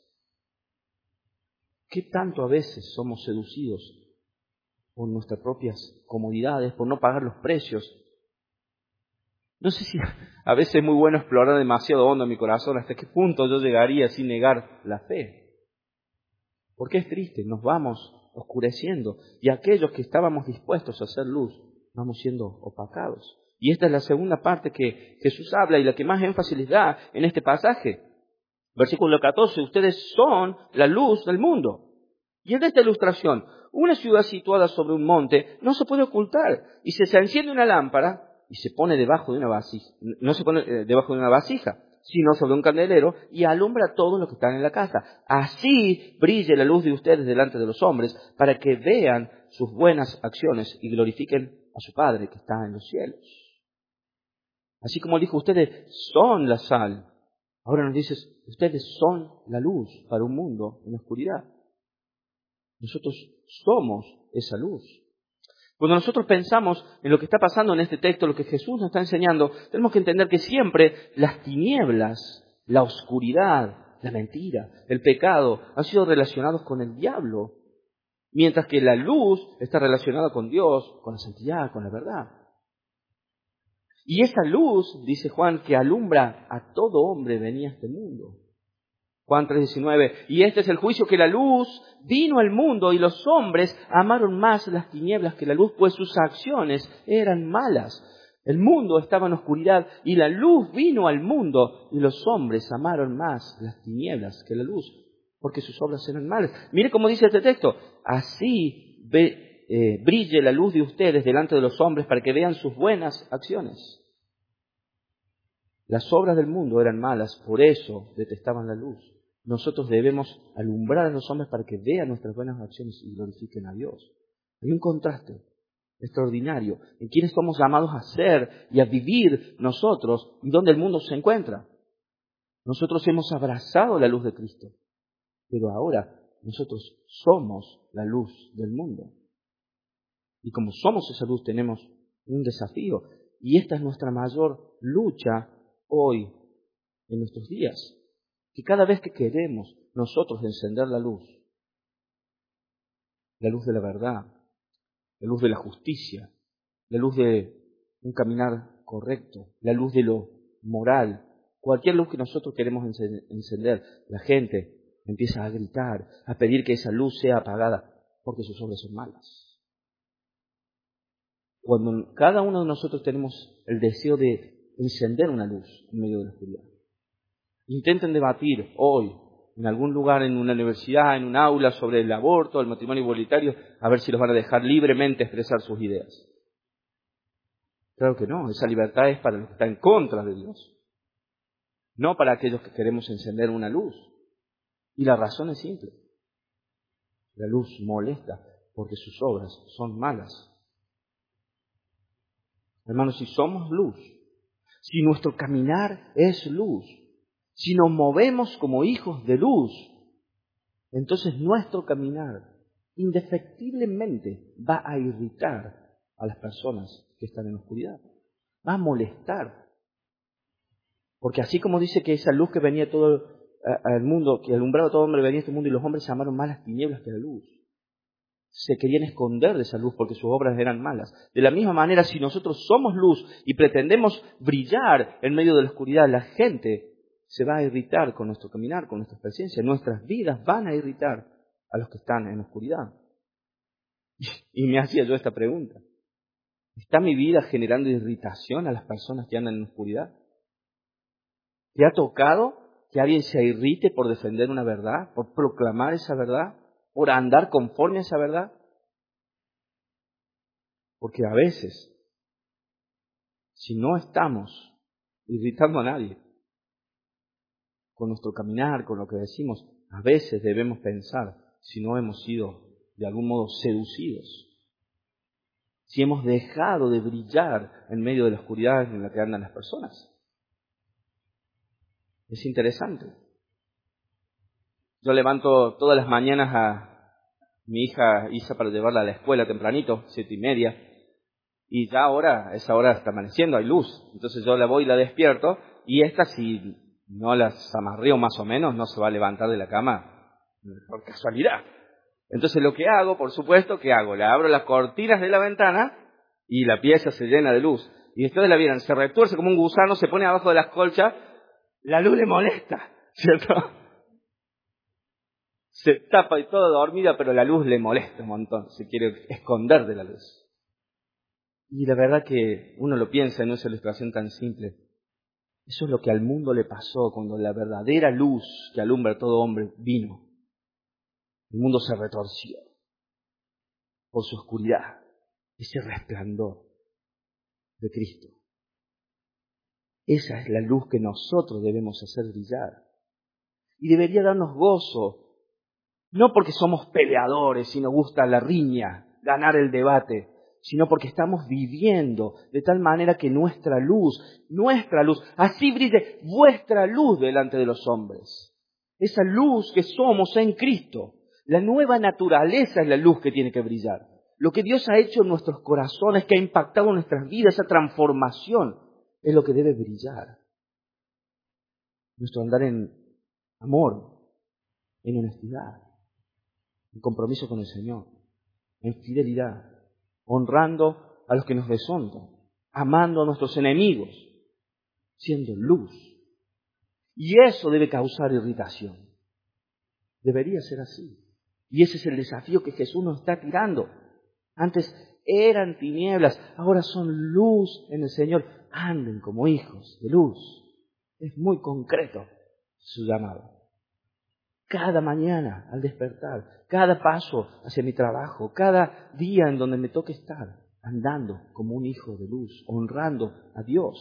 ¿Qué tanto a veces somos seducidos por nuestras propias comodidades, por no pagar los precios? No sé si a veces es muy bueno explorar demasiado hondo en mi corazón hasta qué punto yo llegaría sin negar la fe. Porque es triste, nos vamos oscureciendo y aquellos que estábamos dispuestos a hacer luz, vamos siendo opacados. Y esta es la segunda parte que Jesús habla y la que más énfasis les da en este pasaje. Versículo catorce, ustedes son la luz del mundo. Y en esta ilustración, una ciudad situada sobre un monte no se puede ocultar. Y si se enciende una lámpara y se pone debajo de una vasija, no se pone eh, debajo de una vasija, sino sobre un candelero y alumbra a todos los que están en la casa. Así brille la luz de ustedes delante de los hombres para que vean sus buenas acciones y glorifiquen a su Padre que está en los cielos. Así como dijo, ustedes son la sal. Ahora nos dice, ustedes son la luz para un mundo en oscuridad. Nosotros somos esa luz. Cuando nosotros pensamos en lo que está pasando en este texto, lo que Jesús nos está enseñando, tenemos que entender que siempre las tinieblas, la oscuridad, la mentira, el pecado, han sido relacionados con el diablo, mientras que la luz está relacionada con Dios, con la santidad, con la verdad. Y esa luz, dice Juan, que alumbra a todo hombre venía a este mundo. Juan tres diecinueve, y este es el juicio que la luz vino al mundo y los hombres amaron más las tinieblas que la luz, pues sus acciones eran malas. El mundo estaba en oscuridad y la luz vino al mundo y los hombres amaron más las tinieblas que la luz, porque sus obras eran malas. Mire cómo dice este texto, así ve, eh, brille la luz de ustedes delante de los hombres para que vean sus buenas acciones. Las obras del mundo eran malas, por eso detestaban la luz. Nosotros debemos alumbrar a los hombres para que vean nuestras buenas acciones y glorifiquen a Dios. Hay un contraste extraordinario en quienes somos llamados a ser y a vivir nosotros y donde el mundo se encuentra. Nosotros hemos abrazado la luz de Cristo, pero ahora nosotros somos la luz del mundo. Y como somos esa luz tenemos un desafío y esta es nuestra mayor lucha hoy en nuestros días. Que cada vez que queremos nosotros encender la luz, la luz de la verdad, la luz de la justicia, la luz de un caminar correcto, la luz de lo moral, cualquier luz que nosotros queremos encender, la gente empieza a gritar, a pedir que esa luz sea apagada, porque sus obras son malas. Cuando cada uno de nosotros tenemos el deseo de encender una luz en medio de la oscuridad, intenten debatir hoy, en algún lugar, en una universidad, en un aula, sobre el aborto, el matrimonio igualitario, a ver si los van a dejar libremente expresar sus ideas. Claro que no, esa libertad es para los que están en contra de Dios, no para aquellos que queremos encender una luz. Y la razón es simple. La luz molesta porque sus obras son malas. Hermanos, si somos luz, si nuestro caminar es luz, si nos movemos como hijos de luz, entonces nuestro caminar indefectiblemente va a irritar a las personas que están en la oscuridad. Va a molestar. Porque así como dice que esa luz que venía todo al mundo, que alumbraba a todo hombre venía a este mundo y los hombres se amaron más las tinieblas que la luz. se querían esconder de esa luz porque sus obras eran malas. De la misma manera, si nosotros somos luz y pretendemos brillar en medio de la oscuridad, la gente se va a irritar con nuestro caminar, con nuestra presencia. Nuestras vidas van a irritar a los que están en la oscuridad. Y me hacía yo esta pregunta. ¿Está mi vida generando irritación a las personas que andan en la oscuridad? ¿Te ha tocado que alguien se irrite por defender una verdad, por proclamar esa verdad, por andar conforme a esa verdad? Porque a veces, si no estamos irritando a nadie con nuestro caminar, con lo que decimos, a veces debemos pensar si no hemos sido de algún modo seducidos, si hemos dejado de brillar en medio de la oscuridad en la que andan las personas. Es interesante. Yo levanto todas las mañanas a mi hija Isa para llevarla a la escuela tempranito, siete y media, y ya ahora, a esa hora está amaneciendo, hay luz. Entonces yo la voy y la despierto, y esta, si no las amarreo más o menos, no se va a levantar de la cama por casualidad. Entonces lo que hago, por supuesto, ¿qué hago? Le abro las cortinas de la ventana y la pieza se llena de luz. Y ustedes la vieron, se retuerce como un gusano, se pone abajo de las colchas, la luz le molesta, ¿cierto? Se tapa y todo dormida, pero la luz le molesta un montón, se quiere esconder de la luz. Y la verdad que uno lo piensa en esa ilustración tan simple. Eso es lo que al mundo le pasó cuando la verdadera luz que alumbra a todo hombre vino. El mundo se retorció por su oscuridad, ese resplandor de Cristo. Esa es la luz que nosotros debemos hacer brillar. Y debería darnos gozo, no porque somos peleadores y nos gusta la riña, ganar el debate, sino porque estamos viviendo de tal manera que nuestra luz, nuestra luz, así brille vuestra luz delante de los hombres. Esa luz que somos en Cristo. La nueva naturaleza es la luz que tiene que brillar. Lo que Dios ha hecho en nuestros corazones, que ha impactado nuestras vidas, esa transformación, es lo que debe brillar. Nuestro andar en amor, en honestidad, en compromiso con el Señor, en fidelidad, honrando a los que nos deshonran, amando a nuestros enemigos, siendo luz. Y eso debe causar irritación. Debería ser así. Y ese es el desafío que Jesús nos está tirando. Antes eran tinieblas, ahora son luz en el Señor. Anden como hijos de luz. Es muy concreto su llamado. Cada mañana al despertar, cada paso hacia mi trabajo, cada día en donde me toque estar, andando como un hijo de luz, honrando a Dios.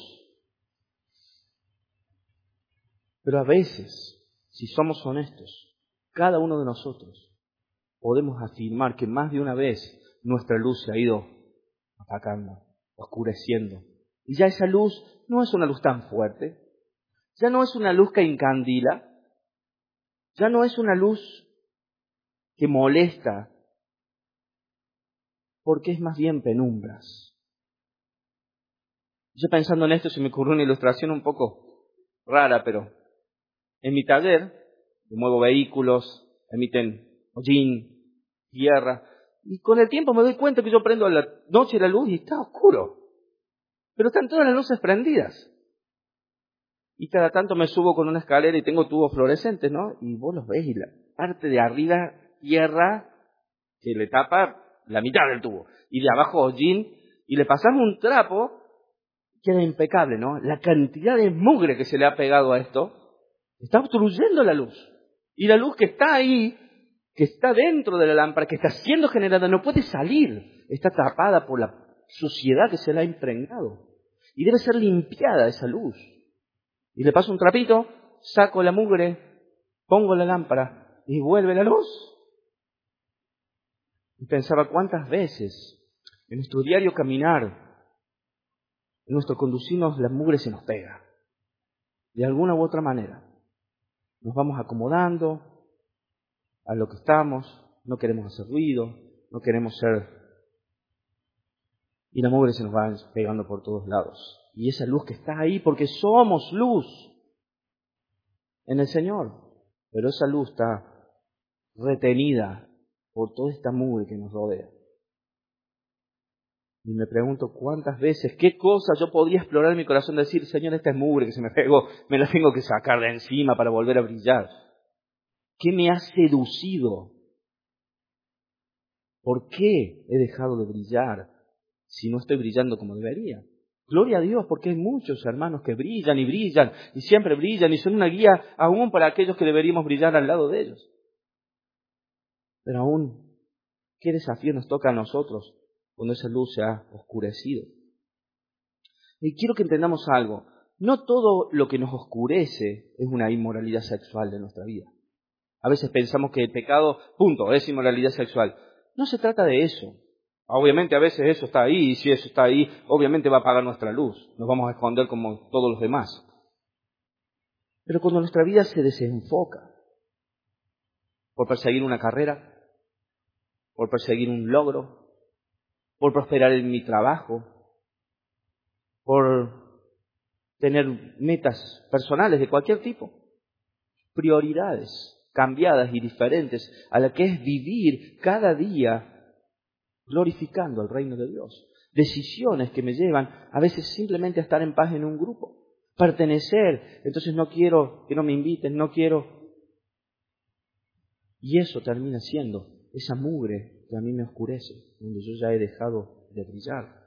Pero a veces, si somos honestos, cada uno de nosotros podemos afirmar que más de una vez nuestra luz se ha ido apagando, oscureciendo. Y ya esa luz no es una luz tan fuerte, ya no es una luz que encandila, ya no es una luz que molesta, porque es más bien penumbras. Yo pensando en esto se me ocurrió una ilustración un poco rara, pero en mi taller, yo muevo vehículos, emiten hollín, tierra, y con el tiempo me doy cuenta que yo prendo a la noche la luz y está oscuro, pero están todas las luces prendidas. Y cada tanto me subo con una escalera y tengo tubos fluorescentes, ¿no? Y vos los ves y la parte de arriba, tierra, que le tapa la mitad del tubo. Y de abajo hollín, y le pasamos un trapo, queda impecable, ¿no? La cantidad de mugre que se le ha pegado a esto está obstruyendo la luz. Y la luz que está ahí, que está dentro de la lámpara, que está siendo generada, no puede salir. Está tapada por la suciedad que se le ha impregnado. Y debe ser limpiada esa luz. Y le paso un trapito, saco la mugre, pongo la lámpara y vuelve la luz. Y pensaba cuántas veces en nuestro diario caminar, en nuestro conducirnos, la mugre se nos pega. De alguna u otra manera. Nos vamos acomodando a lo que estamos, no queremos hacer ruido, no queremos ser... Y la mugre se nos va pegando por todos lados. Y esa luz que está ahí, porque somos luz en el Señor. Pero esa luz está retenida por toda esta mugre que nos rodea. Y me pregunto cuántas veces, qué cosas yo podría explorar en mi corazón, decir, Señor, esta es mugre que se me pegó, me la tengo que sacar de encima para volver a brillar. ¿Qué me ha seducido? ¿Por qué he dejado de brillar si no estoy brillando como debería? Gloria a Dios, porque hay muchos hermanos que brillan y brillan y siempre brillan y son una guía aún para aquellos que deberíamos brillar al lado de ellos. Pero aún, ¿qué desafío nos toca a nosotros cuando esa luz se ha oscurecido? Y quiero que entendamos algo. No todo lo que nos oscurece es una inmoralidad sexual de nuestra vida. A veces pensamos que el pecado, punto, es inmoralidad sexual. No se trata de eso. Obviamente a veces eso está ahí, y si eso está ahí, obviamente va a apagar nuestra luz. Nos vamos a esconder como todos los demás. Pero cuando nuestra vida se desenfoca por perseguir una carrera, por perseguir un logro, por prosperar en mi trabajo, por tener metas personales de cualquier tipo, prioridades cambiadas y diferentes a la que es vivir cada día glorificando al reino de Dios. Decisiones que me llevan a veces simplemente a estar en paz en un grupo, pertenecer, entonces no quiero que no me inviten, no quiero. Y eso termina siendo esa mugre que a mí me oscurece, donde yo ya he dejado de brillar.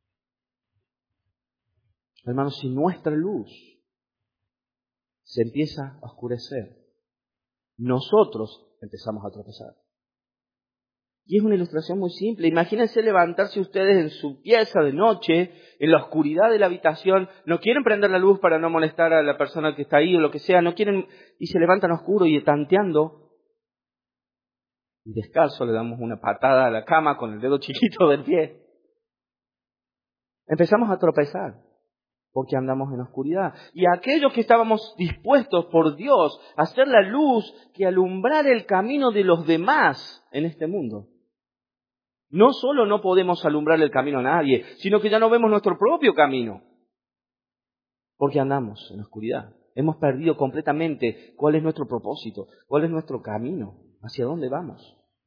Hermanos, si nuestra luz se empieza a oscurecer, nosotros empezamos a tropezar. Y es una ilustración muy simple. Imagínense levantarse ustedes en su pieza de noche, en la oscuridad de la habitación, no quieren prender la luz para no molestar a la persona que está ahí o lo que sea, no quieren, y se levantan oscuro y tanteando. Y descalzo le damos una patada a la cama con el dedo chiquito del pie. Empezamos a tropezar porque andamos en oscuridad. Y aquellos que estábamos dispuestos por Dios a hacer la luz que alumbrara el camino de los demás en este mundo, no solo no podemos alumbrar el camino a nadie, sino que ya no vemos nuestro propio camino, porque andamos en oscuridad. Hemos perdido completamente cuál es nuestro propósito, cuál es nuestro camino, hacia dónde vamos.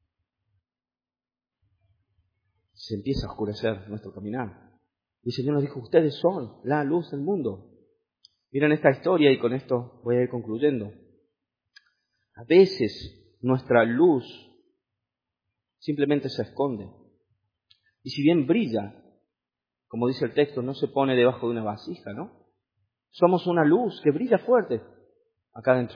Se empieza a oscurecer nuestro caminar. Y el Señor nos dijo, ustedes son la luz del mundo. Miren esta historia y con esto voy a ir concluyendo. A veces nuestra luz simplemente se esconde. Y si bien brilla, como dice el texto, no se pone debajo de una vasija, ¿no? Somos una luz que brilla fuerte acá adentro.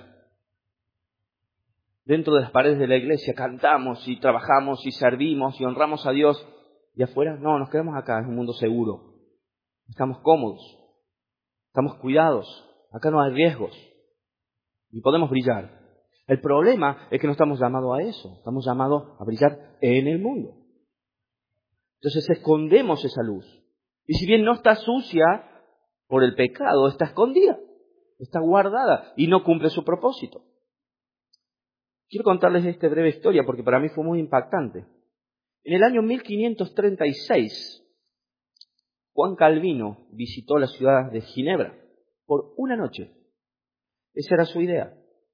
Dentro de las paredes de la iglesia cantamos y trabajamos y servimos y honramos a Dios. Y afuera, no, nos quedamos acá, es un mundo seguro. Estamos cómodos, estamos cuidados, acá no hay riesgos y podemos brillar. El problema es que no estamos llamados a eso, estamos llamados a brillar en el mundo. Entonces escondemos esa luz. Y si bien no está sucia por el pecado, está escondida, está guardada y no cumple su propósito. Quiero contarles esta breve historia porque para mí fue muy impactante. En el año mil quinientos treinta y seis, Juan Calvino visitó la ciudad de Ginebra por una noche. Esa era su idea.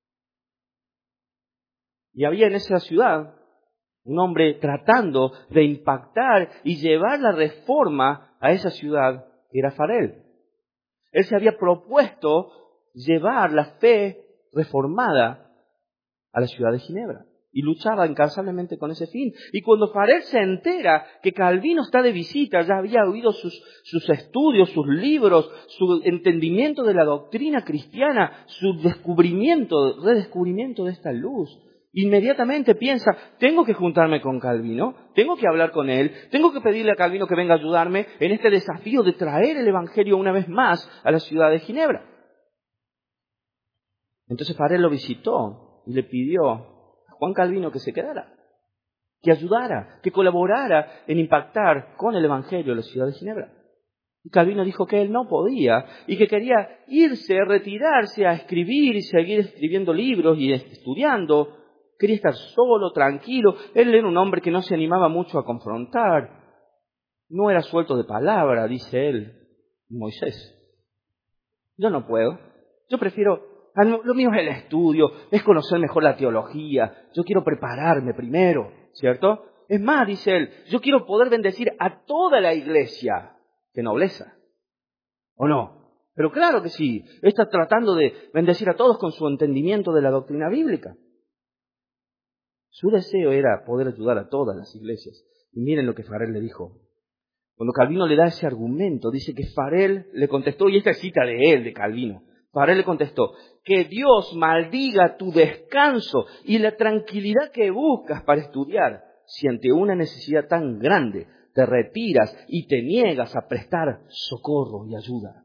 Y había en esa ciudad un hombre tratando de impactar y llevar la reforma a esa ciudad, que era Farel. Él se había propuesto llevar la fe reformada a la ciudad de Ginebra. Y luchaba incansablemente con ese fin. Y cuando Farel se entera que Calvino está de visita, ya había oído sus, sus estudios, sus libros, su entendimiento de la doctrina cristiana, su descubrimiento, redescubrimiento de esta luz, inmediatamente piensa, tengo que juntarme con Calvino, tengo que hablar con él, tengo que pedirle a Calvino que venga a ayudarme en este desafío de traer el Evangelio una vez más a la ciudad de Ginebra. Entonces Farel lo visitó y le pidió Juan Calvino que se quedara, que ayudara, que colaborara en impactar con el Evangelio en la ciudad de Ginebra. Y Calvino dijo que él no podía y que quería irse, retirarse a escribir y seguir escribiendo libros y estudiando. Quería estar solo, tranquilo. Él era un hombre que no se animaba mucho a confrontar. No era suelto de palabra, dice él, Moisés. Yo no puedo. Yo prefiero Ah, no, lo mío es el estudio, es conocer mejor la teología. Yo quiero prepararme primero, ¿cierto? Es más, dice él, yo quiero poder bendecir a toda la iglesia. ¡Qué nobleza! ¿O no? Pero claro que sí, está tratando de bendecir a todos con su entendimiento de la doctrina bíblica. Su deseo era poder ayudar a todas las iglesias. Y miren lo que Farel le dijo. Cuando Calvino le da ese argumento, dice que Farel le contestó, y esta es cita de él, de Calvino. Farel le contestó, que Dios maldiga tu descanso y la tranquilidad que buscas para estudiar, si ante una necesidad tan grande te retiras y te niegas a prestar socorro y ayuda.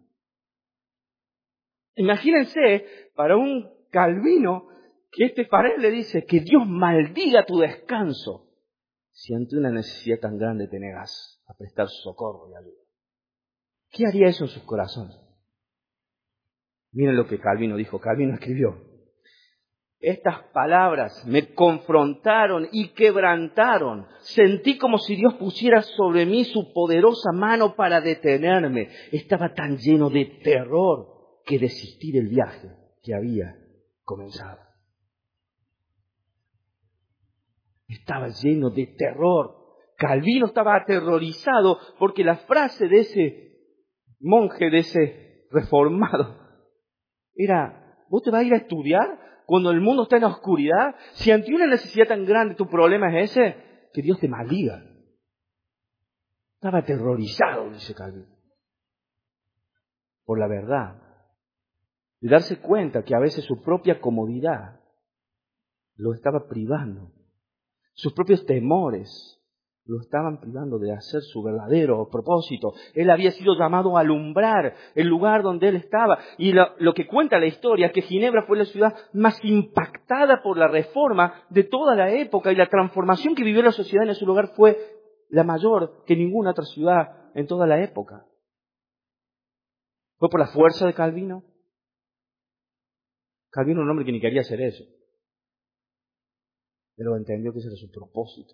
Imagínense, para un Calvino, que este Farel le dice que Dios maldiga tu descanso, si ante una necesidad tan grande te negas a prestar socorro y ayuda. ¿Qué haría eso en sus corazones? Miren lo que Calvino dijo. Calvino escribió, estas palabras me confrontaron y quebrantaron. Sentí como si Dios pusiera sobre mí su poderosa mano para detenerme. Estaba tan lleno de terror que desistí del viaje que había comenzado. Estaba lleno de terror. Calvino estaba aterrorizado porque la frase de ese monje, de ese reformado, era, ¿vos te vas a ir a estudiar cuando el mundo está en la oscuridad? Si ante una necesidad tan grande tu problema es ese, que Dios te maldiga. Estaba aterrorizado, dice Calvino, por la verdad. De darse cuenta que a veces su propia comodidad lo estaba privando. Sus propios temores lo estaban privando de hacer su verdadero propósito. Él había sido llamado a alumbrar el lugar donde él estaba. Y lo, lo que cuenta la historia es que Ginebra fue la ciudad más impactada por la reforma de toda la época. Y la transformación que vivió la sociedad en ese lugar fue la mayor que ninguna otra ciudad en toda la época. ¿Fue por la fuerza de Calvino? Calvino era un hombre que ni quería hacer eso. Pero entendió que ese era su propósito.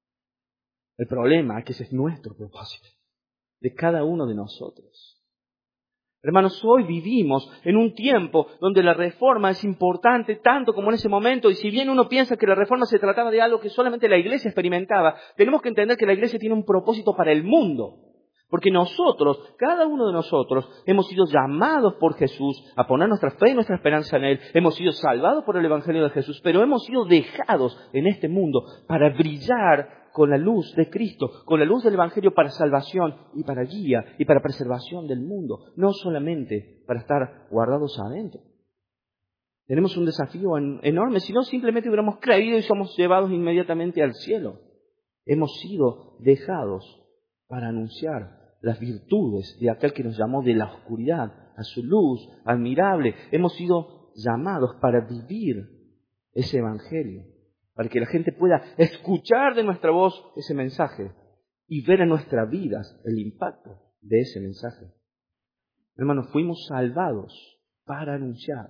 El problema es que ese es nuestro propósito, de cada uno de nosotros. Hermanos, hoy vivimos en un tiempo donde la reforma es importante tanto como en ese momento, y si bien uno piensa que la reforma se trataba de algo que solamente la iglesia experimentaba, tenemos que entender que la iglesia tiene un propósito para el mundo. Porque nosotros, cada uno de nosotros, hemos sido llamados por Jesús a poner nuestra fe y nuestra esperanza en Él. Hemos sido salvados por el Evangelio de Jesús, pero hemos sido dejados en este mundo para brillar con la luz de Cristo, con la luz del Evangelio para salvación y para guía y para preservación del mundo. No solamente para estar guardados adentro. Tenemos un desafío enorme, si no simplemente hubiéramos creído y somos llevados inmediatamente al cielo. Hemos sido dejados para anunciar las virtudes de aquel que nos llamó de la oscuridad a su luz admirable. Hemos sido llamados para vivir ese evangelio, para que la gente pueda escuchar de nuestra voz ese mensaje y ver en nuestras vidas el impacto de ese mensaje. Hermanos, fuimos salvados para anunciar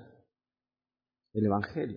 el evangelio.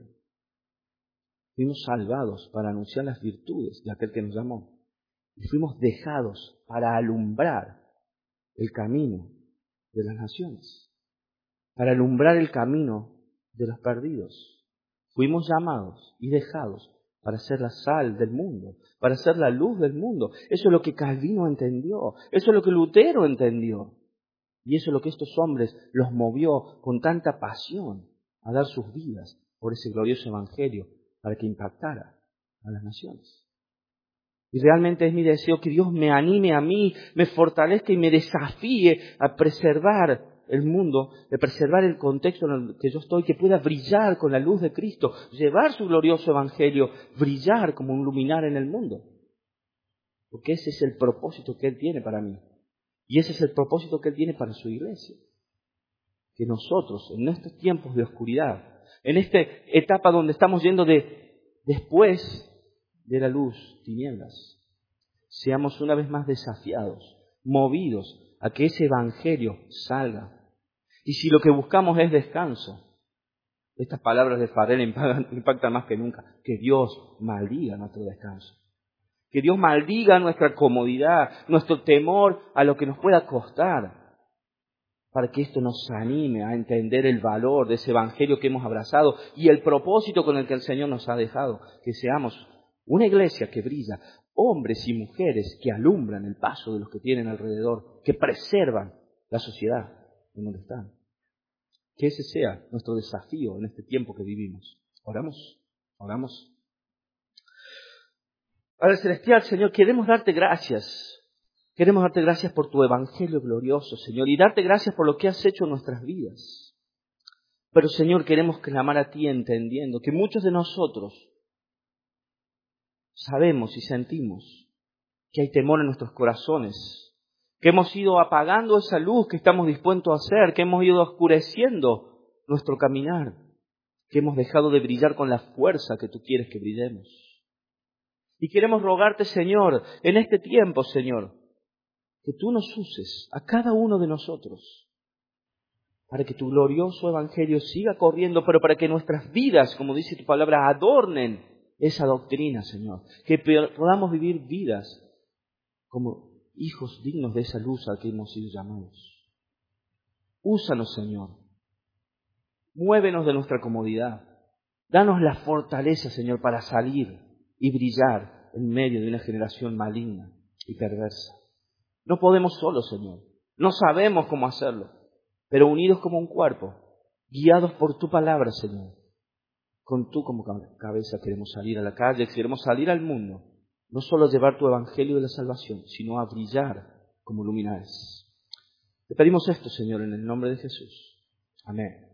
Fuimos salvados para anunciar las virtudes de aquel que nos llamó. Y fuimos dejados para alumbrar el camino de las naciones, para alumbrar el camino de los perdidos. Fuimos llamados y dejados para ser la sal del mundo, para ser la luz del mundo. Eso es lo que Calvino entendió, eso es lo que Lutero entendió. Y eso es lo que estos hombres los movió con tanta pasión a dar sus vidas por ese glorioso evangelio para que impactara a las naciones. Y realmente es mi deseo que Dios me anime a mí, me fortalezca y me desafíe a preservar el mundo, a preservar el contexto en el que yo estoy, que pueda brillar con la luz de Cristo, llevar su glorioso evangelio, brillar como un luminar en el mundo. Porque ese es el propósito que Él tiene para mí. Y ese es el propósito que Él tiene para su iglesia. Que nosotros, en estos tiempos de oscuridad, en esta etapa donde estamos yendo de después de la luz, tinieblas, seamos una vez más desafiados, movidos a que ese evangelio salga. Y si lo que buscamos es descanso, estas palabras de Farel impactan, impactan más que nunca. Que Dios maldiga nuestro descanso. Que Dios maldiga nuestra comodidad, nuestro temor a lo que nos pueda costar, para que esto nos anime a entender el valor de ese evangelio que hemos abrazado y el propósito con el que el Señor nos ha dejado, que seamos una iglesia que brilla, hombres y mujeres que alumbran el paso de los que tienen alrededor, que preservan la sociedad en donde están. Que ese sea nuestro desafío en este tiempo que vivimos. Oramos, oramos. Padre Celestial, Señor, queremos darte gracias. Queremos darte gracias por tu evangelio glorioso, Señor, y darte gracias por lo que has hecho en nuestras vidas. Pero, Señor, queremos clamar a ti entendiendo que muchos de nosotros sabemos y sentimos que hay temor en nuestros corazones, que hemos ido apagando esa luz que estamos dispuestos a hacer, que hemos ido oscureciendo nuestro caminar, que hemos dejado de brillar con la fuerza que tú quieres que brillemos. Y queremos rogarte, Señor, en este tiempo, Señor, que tú nos uses a cada uno de nosotros para que tu glorioso evangelio siga corriendo, pero para que nuestras vidas, como dice tu palabra, adornen esa doctrina, Señor. Que podamos vivir vidas como hijos dignos de esa luz a que hemos sido llamados. Úsanos, Señor. Muévenos de nuestra comodidad. Danos la fortaleza, Señor, para salir y brillar en medio de una generación maligna y perversa. No podemos solos, Señor. No sabemos cómo hacerlo. Pero unidos como un cuerpo, guiados por tu palabra, Señor. Con tú como cabeza queremos salir a la calle, queremos salir al mundo. No solo llevar tu evangelio de la salvación, sino a brillar como luminares. Te pedimos esto, Señor, en el nombre de Jesús. Amén.